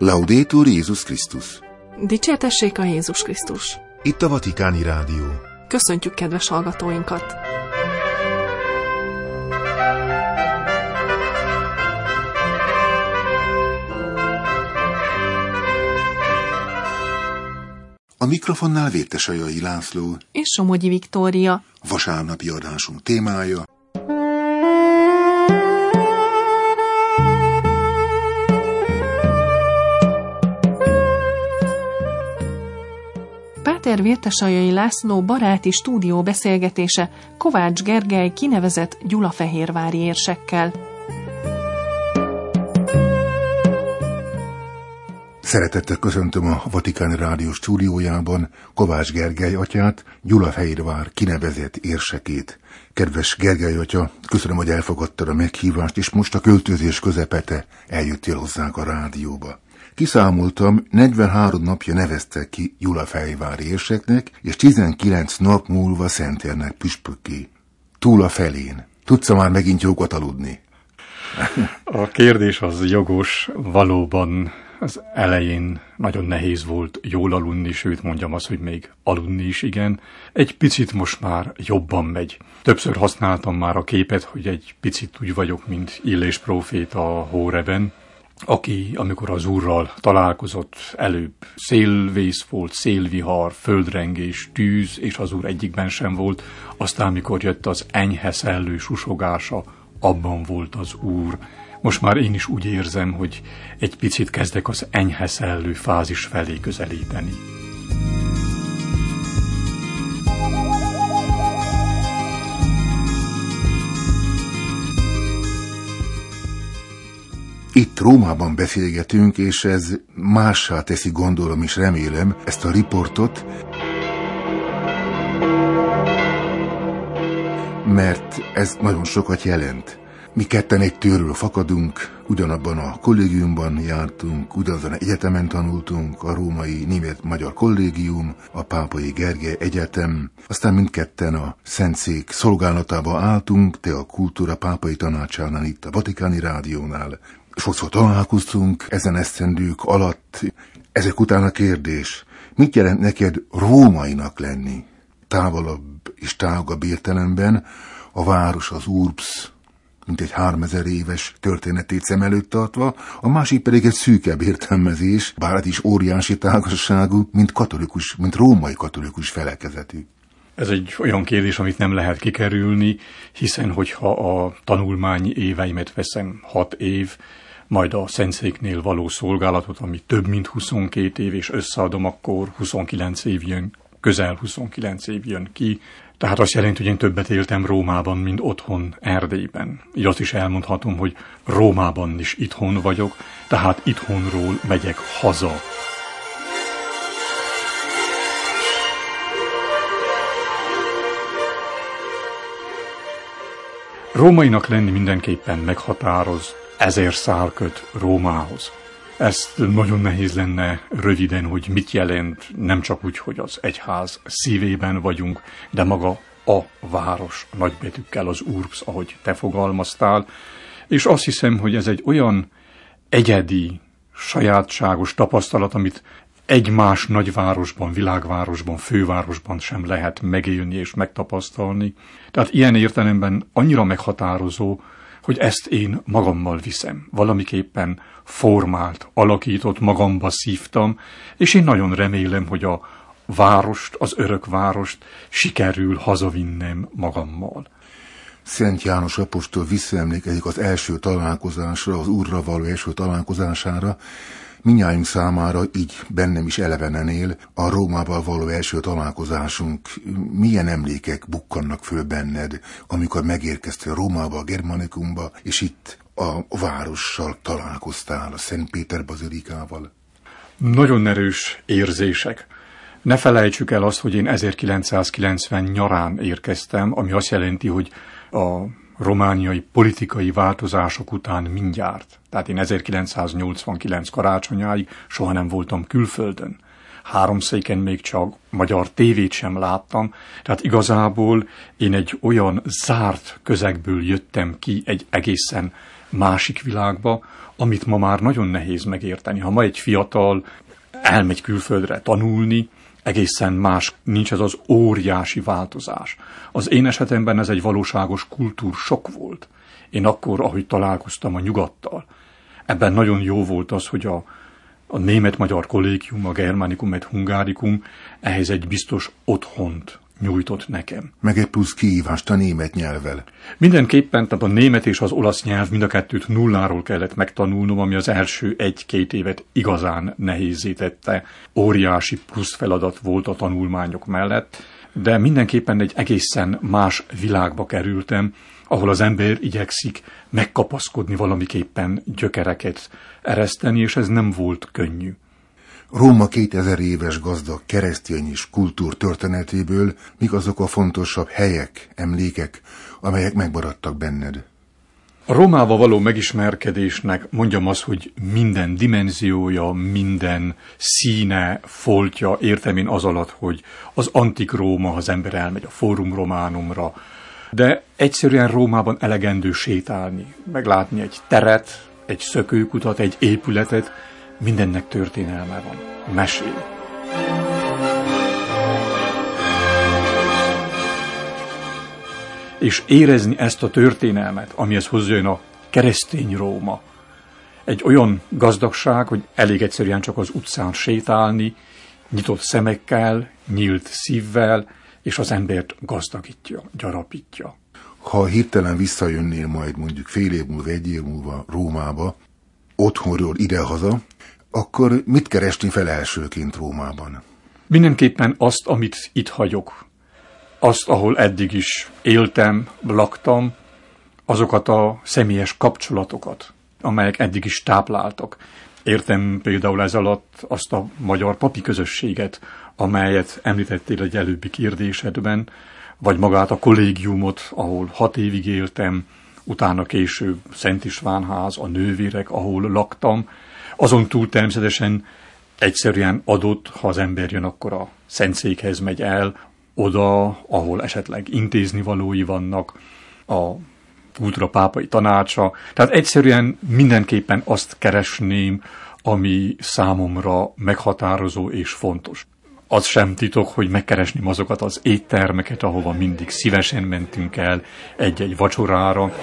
Laudetur Jézus Krisztus. Dicsértessék a Jézus Krisztus. Itt a Vatikáni Rádió. Köszöntjük kedves hallgatóinkat! A mikrofonnál Vértesajai László és Somogyi Viktória. Vasárnapi adásunk témája: Páter Vértesajai László baráti stúdió beszélgetése Kovács Gergely kinevezett gyulafehérvári érsekkel. Szeretettel köszöntöm a Vatikáni Rádió stúdiójában Kovács Gergely atyát, Gyulafehérvár kinevezett érsekét. Kedves Gergely atya, köszönöm, hogy elfogadtad a meghívást, és most a költözés közepete eljöttél hozzánk a rádióba. Kiszámoltam, 43 napja neveztek ki gyulafehérvári érseknek, és 19 nap múlva szentérnek püspökké. Túl a felén. Tudsz már megint jókat aludni? A kérdés az jogos, valóban az elején nagyon nehéz volt jól aludni, sőt mondjam azt, hogy még aludni is igen. Egy picit most már jobban megy. Többször használtam már a képet, hogy egy picit úgy vagyok, mint Illés próféta a Hóreben, aki, amikor az Úrral találkozott, előbb szélvész volt, szélvihar, földrengés, tűz, és az Úr egyikben sem volt, aztán, mikor jött az enyhe szellő susogása, abban volt az Úr. Most már én is úgy érzem, hogy egy picit kezdek az enyhe szellő fázis felé közelíteni. Itt Rómában beszélgetünk, és ez mássá teszi, gondolom és remélem, ezt a riportot, mert ez nagyon sokat jelent. Mi ketten egy tőről fakadunk, ugyanabban a kollégiumban jártunk, ugyanazon egyetemen tanultunk, a római német-magyar kollégium, a Pápai Gergely Egyetem, aztán mindketten a Szentszék szolgálatába álltunk, te a Kultúra Pápai Tanácsánál, itt a Vatikáni Rádiónál. Sokszor találkoztunk ezen esztendők alatt. Ezek után a kérdés: mit jelent neked rómainak lenni? Távolabb és tágabb értelemben a város, az urbs, mint egy 3000 éves történetét szem előtt tartva, a másik pedig egy szűkebb értelmezés, bár ez is óriási tágasságú, mint katolikus, mint római katolikus felekezetű. Ez egy olyan kérdés, amit nem lehet kikerülni, hiszen hogyha a tanulmányi éveimet veszem 6 év, majd a Szentszéknél való szolgálatot, ami több mint 22 év, és összeadom, akkor 29 év jön, közel 29 év jön ki. Tehát azt jelenti, hogy én többet éltem Rómában, mint otthon Erdélyben. Így azt is elmondhatom, hogy Rómában is itthon vagyok, tehát itthonról megyek haza. Rómainak lenni mindenképpen meghatároz, 1000 szál köt Rómához. Ezt nagyon nehéz lenne röviden, hogy mit jelent, nem csak úgy, hogy az egyház szívében vagyunk, de maga a város nagybetűkkel, az urbs, ahogy te fogalmaztál. És azt hiszem, hogy ez egy olyan egyedi, sajátságos tapasztalat, amit egy más nagyvárosban, világvárosban, fővárosban sem lehet megélni és megtapasztalni. Tehát ilyen értelemben annyira meghatározó, hogy ezt én magammal viszem. Valamiképpen formált, alakított, magamba szívtam, és én nagyon remélem, hogy a várost, az örök várost sikerül hazavinnem magammal. Szent János apostol visszaemlékezik az első találkozásra, az Úrral való első találkozására. Mindnyájunk számára, így bennem is elevenen él, a Rómával való első találkozásunk. Milyen emlékek bukkannak föl benned, amikor megérkeztél Rómába, a Germanikumba, és itt a várossal találkoztál, a Szent Péter bazilikával? Nagyon erős érzések. Ne felejtsük el azt, hogy én 1990 nyarán érkeztem, ami azt jelenti, hogy a romániai politikai változások után mindjárt. Tehát én 1989 karácsonyáig soha nem voltam külföldön. háromszéken még csak magyar tévét sem láttam. Tehát igazából én egy olyan zárt közegből jöttem ki egy egészen másik világba, amit ma már nagyon nehéz megérteni. Ha ma egy fiatal elmegy külföldre tanulni, egészen más, nincs ez az óriási változás. Az én esetemben ez egy valóságos kultúrsokk volt. Én akkor, ahogy találkoztam a nyugattal, ebben nagyon jó volt az, hogy a német-magyar kollégium, a Germanicum et Hungarikum ehhez egy biztos otthont nyújtott nekem. Meg egy plusz kihívást a német nyelvvel. Mindenképpen, tehát a német és az olasz nyelv mind a kettőt nulláról kellett megtanulnom, ami az első 1-2 évet igazán nehézzé tette. Óriási plusz feladat volt a tanulmányok mellett, de mindenképpen egy egészen más világba kerültem, ahol az ember igyekszik megkapaszkodni valamiképpen gyökereket ereszteni, és ez nem volt könnyű. Róma 2000 éves gazdag keresztény és kultúr történetéből mik azok a fontosabb helyek, emlékek, amelyek megmaradtak benned? A Rómával való megismerkedésnek mondjam azt, hogy minden dimenziója, minden színe, foltja, értem én az alatt, hogy az antik Róma, az ember elmegy a Forum Romanumra, de egyszerűen Rómában elegendő sétálni, meglátni egy teret, egy szökőkutat, egy épületet, mindennek történelme van, mesél. És érezni ezt a történelmet, amihez hozzájön a keresztény Róma. Egy olyan gazdagság, hogy elég egyszerűen csak az utcán sétálni, nyitott szemekkel, nyílt szívvel, és az embert gazdagítja, gyarapítja. Ha hirtelen visszajönnél majd mondjuk fél év múlva, 1 év múlva Rómába, otthonról idehaza, akkor mit keresni fel elsőként Rómában? Mindenképpen azt, amit itt hagyok. Azt, ahol eddig is éltem, laktam, azokat a személyes kapcsolatokat, amelyek eddig is tápláltak. Értem például ez alatt azt a magyar papi közösséget, amelyet említettél egy előbbi kérdésedben, vagy magát a kollégiumot, ahol 6 évig éltem, utána később Szent Istvánház, a nővérek, ahol laktam. Azon túl természetesen egyszerűen adott, ha az ember jön, akkor a Szentszékhez megy el, oda, ahol esetleg intéznivalói vannak, a kultúra pápai tanácsa. Tehát egyszerűen mindenképpen azt keresném, ami számomra meghatározó és fontos. Az sem titok, hogy megkeresném azokat az éttermeket, ahova mindig szívesen mentünk el egy-egy vacsorára.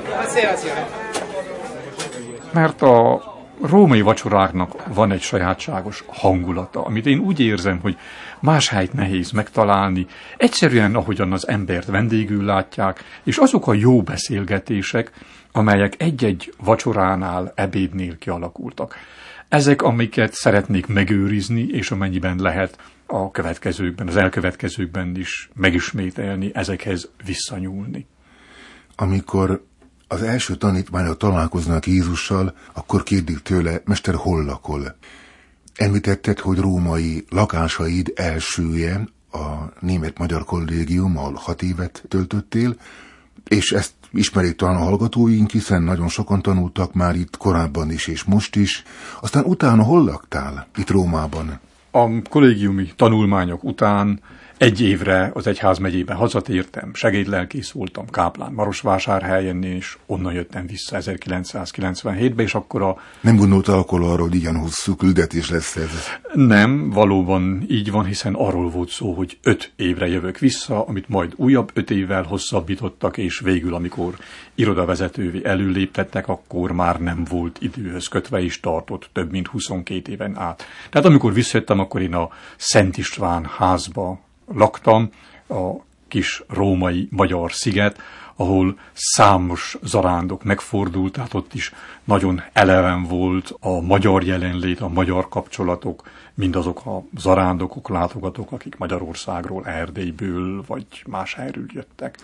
Mert a római vacsoráknak van egy sajátságos hangulata, amit én úgy érzem, hogy más helyt nehéz megtalálni, egyszerűen ahogyan az embert vendégül látják, és azok a jó beszélgetések, amelyek egy-egy vacsoránál, ebédnél kialakultak. Ezek, amiket szeretnék megőrizni, és amennyiben lehet a következőkben, az elkövetkezőkben is megismételni, ezekhez visszanyúlni. Amikor az első tanítványok találkoznak Jézussal, akkor kérdik tőle, Mester, hol lakol? Említetted, hogy római lakásaid elsője a német-magyar kollégium, ahol 6 évet töltöttél, és ezt ismerik talán a hallgatóink, hiszen nagyon sokan tanultak már itt korábban is, és most is. Aztán utána hol laktál itt Rómában? A kollégiumi tanulmányok után 1 évre az egyházmegyébe hazatértem, segédlelkész voltam Káplán Marosvásárhelyen, és onnan jöttem vissza 1997-ben, és akkor Nem gondoltál akkor arra, hogy ilyen hosszú küldetés lesz ez? Nem, valóban így van, hiszen arról volt szó, hogy 5 évre jövök vissza, amit majd újabb 5 évvel hosszabbítottak, és végül, amikor irodavezetővé előléptettek, akkor már nem volt időhöz kötve, és tartott több mint 22 éven át. Tehát amikor visszajöttem, akkor én a Szent István házba laktam, a kis római magyar sziget, ahol számos zarándok megfordult, tehát ott is nagyon eleven volt a magyar jelenlét, a magyar kapcsolatok, mindazok a zarándokok, látogatók, akik Magyarországról, Erdélyből vagy más helyről jöttek.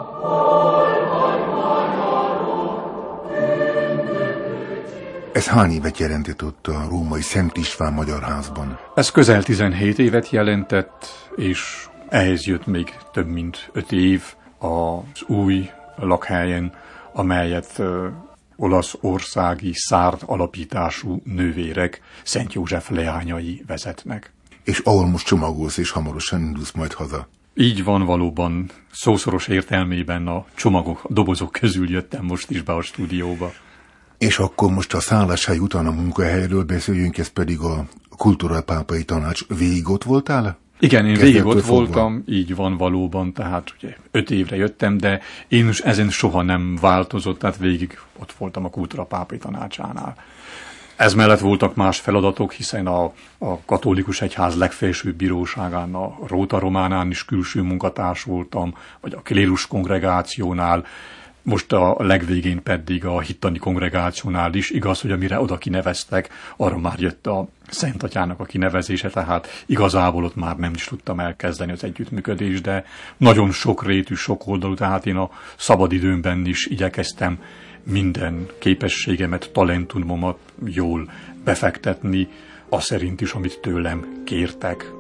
Ez hány évet jelentett ott a római Szent István Magyar Házban? Ez közel 17 évet jelentett, és ehhez jött még több mint 5 év az új lakhelyen, amelyet olaszországi szárd alapítású nővérek, Szent József leányai vezetnek. És ahol most csomagolsz, és hamarosan indulsz majd haza. Így van, valóban szószoros értelmében a csomagok, a dobozok közül jöttem most is be a stúdióba. És akkor most a szálláshely után a munkahelyről beszéljünk, ez pedig a Kultúrapápai Tanács. Végig ott voltál? Igen, én végig ott voltam, így van valóban, tehát ugye 5 évre jöttem, de én is ezen soha nem változott, tehát végig ott voltam a Kultúrapápai Tanácsánál. Ez mellett voltak más feladatok, hiszen a katolikus egyház legfelsőbb bíróságán, a Róta Románán is külső munkatárs voltam, vagy a klérus kongregációnál, most a legvégén pedig a hittani kongregációnál is. Igaz, hogy amire oda kineveztek, arra már jött a Szent Atyának a kinevezése, tehát igazából ott már nem is tudtam elkezdeni az együttműködést, de nagyon sokrétű, sokoldalú, tehát én a szabadidőmben is igyekeztem minden képességemet, talentumomat jól befektetni, az szerint is, amit tőlem kértek.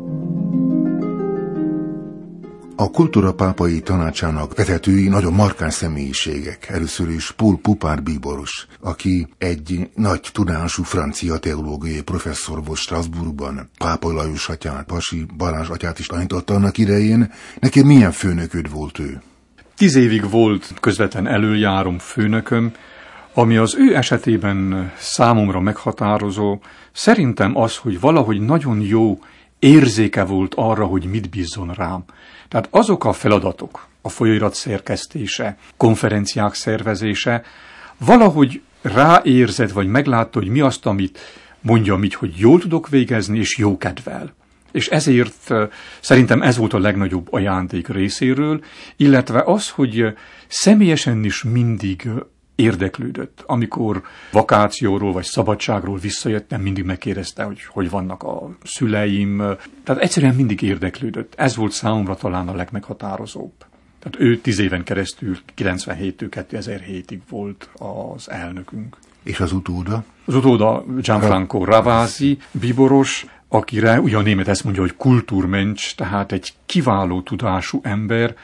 A Kultúrapápai Tanácsának vezetői nagyon markáns személyiségek. Először is Paul Pupár bíboros, aki egy nagy tudású francia teológiai professzor volt Strasbourgban. Pápa Lajos atyát, Pasi Balázs atyát is tanította annak idején. Neked milyen főnököd volt ő? 10 évig volt közvetlen előjárom főnököm, ami az ő esetében számomra meghatározó, szerintem az, hogy valahogy nagyon jó érzéke volt arra, hogy mit bízzon rám. Tehát azok a feladatok, a folyóirat szerkesztése, konferenciák szervezése, valahogy ráérzett, vagy meglátta, hogy mi azt, amit mondjam így, hogy jól tudok végezni, és jó kedvel. És ezért szerintem ez volt a legnagyobb ajándék részéről, illetve az, hogy személyesen is mindig érdeklődött. Amikor vakációról vagy szabadságról visszajöttem, mindig megkérdezte, hogy vannak a szüleim. Tehát egyszerűen mindig érdeklődött. Ez volt számomra talán a legmeghatározóbb. Tehát ő 10 éven keresztül, 97-től 2007-ig volt az elnökünk. És az utóda? Az utóda Gianfranco Ravasi, bíboros, akire ugye a német ezt mondja, hogy kultúrmensch, tehát egy kiváló tudású ember.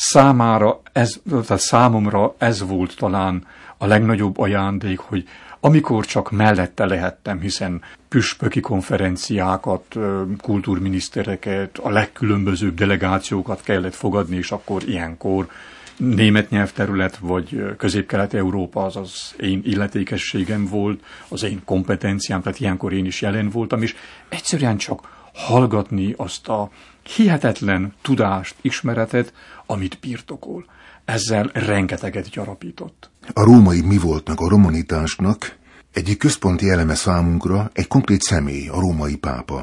Számomra ez volt talán a legnagyobb ajándék, hogy amikor csak mellette lehettem, hiszen püspöki konferenciákat, kultúrminisztereket, a legkülönbözőbb delegációkat kellett fogadni, és akkor ilyenkor német nyelvterület, vagy Közép-Kelet-Európa az az én illetékességem volt, az én kompetenciám, tehát ilyenkor én is jelen voltam, és egyszerűen csak hallgatni azt a hihetetlen tudást, ismeretet, amit birtokol. Ezzel rengeteget gyarapított. A római mi voltnak, a romanitásnak egyik központi eleme számunkra egy konkrét személy, a római pápa.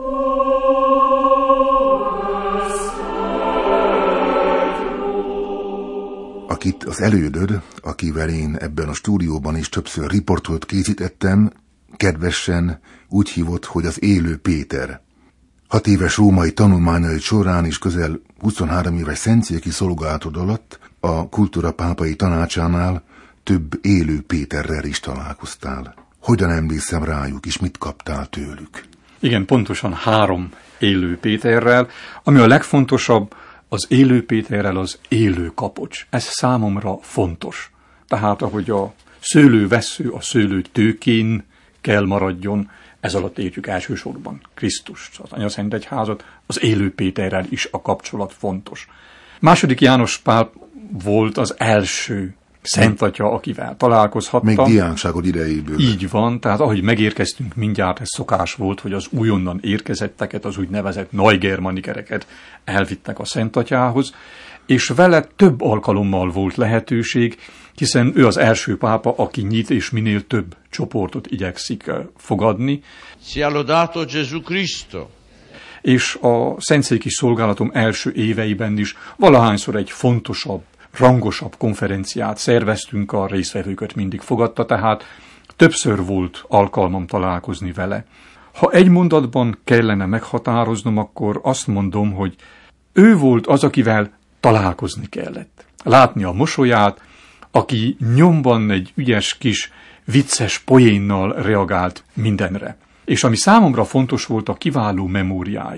Akit az elődöd, akivel én ebben a stúdióban is többször riportot készítettem, kedvesen úgy hívott, hogy az élő Péter. 6 éves római tanulmányai során és közel 23 éves szentszéki szolgálatod alatt a Kultúrapápai Tanácsánál több élő Péterrel is találkoztál. Hogyan emlékszem rájuk, és mit kaptál tőlük? Igen, pontosan 3 élő Péterrel, ami a legfontosabb, az élő Péterrel az élő kapocs. Ez számomra fontos. Tehát ahogy a szőlővessző a szőlő tőkén kell maradjon, ez alatt értjük elsősorban Krisztust, az Anyaszentegyházat, az élő Péterrel is a kapcsolat fontos. II. János Pál volt az első Szent Atya, akivel találkozhattam. Még diákságod idejéből. Így van, tehát ahogy megérkeztünk mindjárt, ez szokás volt, hogy az újonnan érkezetteket, az úgynevezett Neugermanikereket elvittek a Szent Atyához, és vele több alkalommal volt lehetőség, hiszen ő az első pápa, aki nyit és minél több csoportot igyekszik fogadni. Sia lodato Gesù Cristo. És a szentszéki szolgálatom első éveiben is valahányszor egy fontosabb, rangosabb konferenciát szerveztünk, a résztvevőket mindig fogadta, tehát többször volt alkalmam találkozni vele. Ha egy mondatban kellene meghatároznom, akkor azt mondom, hogy ő volt az, akivel találkozni kellett. Látni a mosolyát, aki nyomban egy ügyes kis vicces poénnal reagált mindenre. És ami számomra fontos volt, a kiváló memóriája.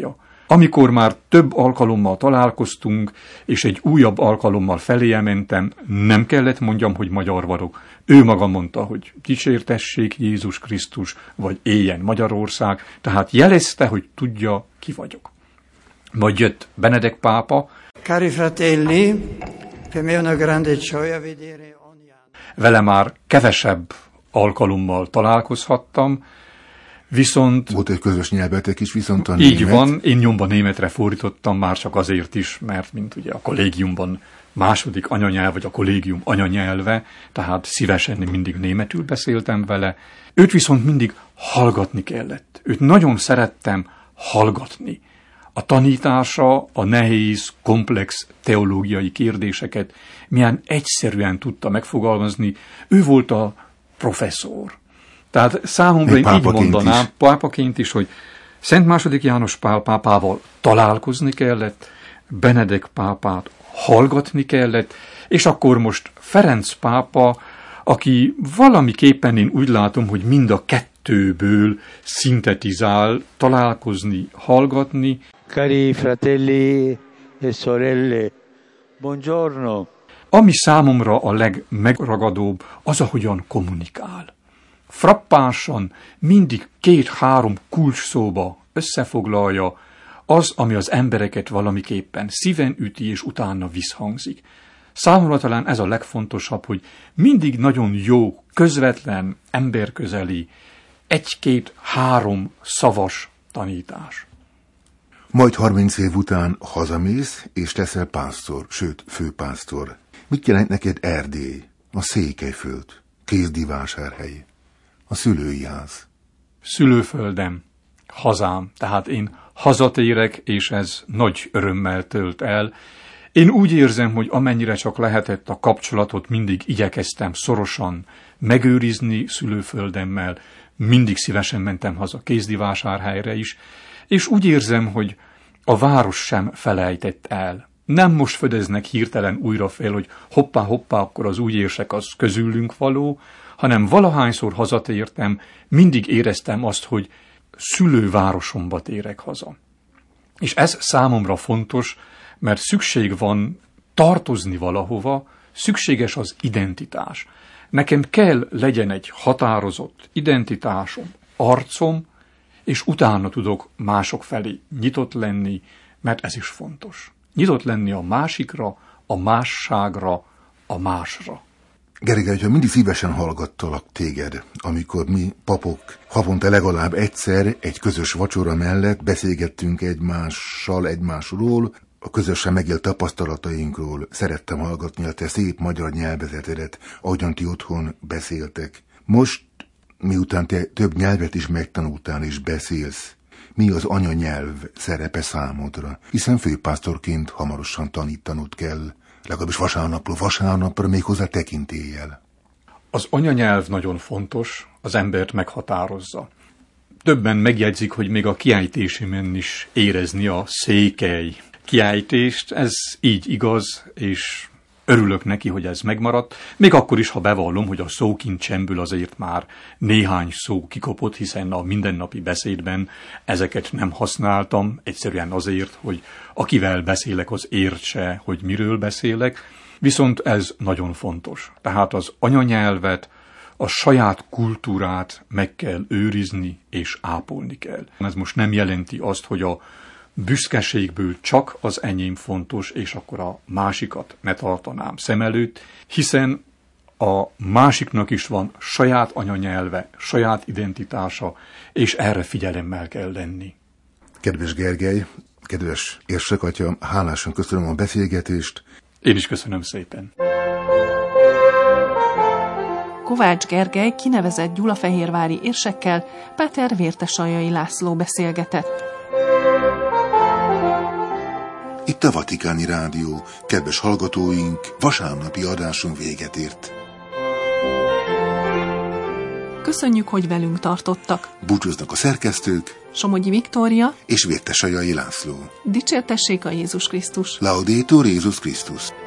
Amikor már több alkalommal találkoztunk, és egy újabb alkalommal feléje mentem, nem kellett mondjam, hogy magyar vagyok. Ő maga mondta, hogy dicsértessék Jézus Krisztus, vagy éljen Magyarország, tehát jelezte, hogy tudja, ki vagyok. Majd jött Benedek pápa. Cari fratelli, per me è una grande gioia vedere ogni anno. Vele már kevesebb alkalommal találkozhattam, viszont... Volt egy közös nyelvetek is, viszont a így német. van, én nyomban németre fordítottam már csak azért is, mert mint ugye a kollégiumban második anyanyelv, vagy a kollégium anyanyelve, tehát szívesen mindig németül beszéltem vele. Őt viszont mindig hallgatni kellett. Őt nagyon szerettem hallgatni. A tanítása, a nehéz, komplex teológiai kérdéseket milyen egyszerűen tudta megfogalmazni. Ő volt a professzor. Tehát számomra én így mondanám, pápaként is, hogy Szent II. János Pál pápával találkozni kellett, Benedek pápát hallgatni kellett, és akkor most Ferenc pápa, aki valamiképpen én úgy látom, hogy mind a kettőből szintetizál, találkozni, hallgatni. Cari fratelli e sorelle, buongiorno. Ami számomra a legmegragadóbb, az, ahogyan kommunikál. Frappánsan mindig 2-3 kulcsszóba összefoglalja az, ami az embereket valamiképpen szíven üti, és utána visszhangzik. Számomra talán ez a legfontosabb, hogy mindig nagyon jó, közvetlen, emberközeli, 1-2-3 szavas tanítás. Majd 30 év után hazamész, és leszel pásztor, sőt, főpásztor. Mit jelent neked Erdély, a Székelyföld, Kézdivásárhely, a szülői ház? Szülőföldem, hazám, tehát én hazatérek, és ez nagy örömmel tölt el. Én úgy érzem, hogy amennyire csak lehetett, a kapcsolatot mindig igyekeztem szorosan megőrizni szülőföldemmel, mindig szívesen mentem haza Kézdivásárhelyre is, és úgy érzem, hogy a város sem felejtett el. Nem most födeznek hirtelen újra fel, hogy hoppá, akkor az újérsek az közülünk való, hanem valahányszor hazatértem, mindig éreztem azt, hogy szülővárosomba térek haza. És ez számomra fontos, mert szükség van tartozni valahova, szükséges az identitás. Nekem kell legyen egy határozott identitásom, arcom, és utána tudok mások felé nyitott lenni, mert ez is fontos. Nyitott lenni a másikra, a másságra, a másra. Gergely, hogyha mindig szívesen hallgattalak téged, amikor mi papok havonta legalább egyszer egy közös vacsora mellett beszélgettünk egymással, egymásról, a közösen megélt tapasztalatainkról. Szerettem hallgatni a te szép magyar nyelvezetedet, ahogyan ti otthon beszéltek. Most, miután te több nyelvet is megtanultál és beszélsz, mi az anyanyelv szerepe számodra? Hiszen főpásztorként hamarosan tanítanod kell, legalábbis vasárnapról vasárnapra, méghozzá tekintéllyel. Az anyanyelv nagyon fontos, az embert meghatározza. Többen megjegyzik, hogy még a kiejtésemen is érezni a székely kiejtést. Ez így igaz, és örülök neki, hogy ez megmaradt. Még akkor is, ha bevallom, hogy a szókincsemből azért már néhány szó kikopott, hiszen a mindennapi beszédben ezeket nem használtam, egyszerűen azért, hogy akivel beszélek, az értse, hogy miről beszélek. Viszont ez nagyon fontos. Tehát az anyanyelvet, a saját kultúrát meg kell őrizni és ápolni kell. Ez most nem jelenti azt, hogy a büszkeségből csak az enyém fontos, és akkor a másikat ne tartanám szem előtt, hiszen a másiknak is van saját anyanyelve, saját identitása, és erre figyelemmel kell lenni. Kedves Gergely, kedves érsek-atya, hálásan köszönöm a beszélgetést. Én is köszönöm szépen. Kovács Gergely kinevezett gyulafehérvári érsekkel Páter Vértesaljai László beszélgetett. Itt a Vatikáni Rádió. Kedves hallgatóink, vasárnapi adásunk véget ért. Köszönjük, hogy velünk tartottak. Búcsúznak a szerkesztők, Somogyi Viktória és Vértesaljai László. Dicsértessék a Jézus Krisztus. Laudetur Jézus Krisztus.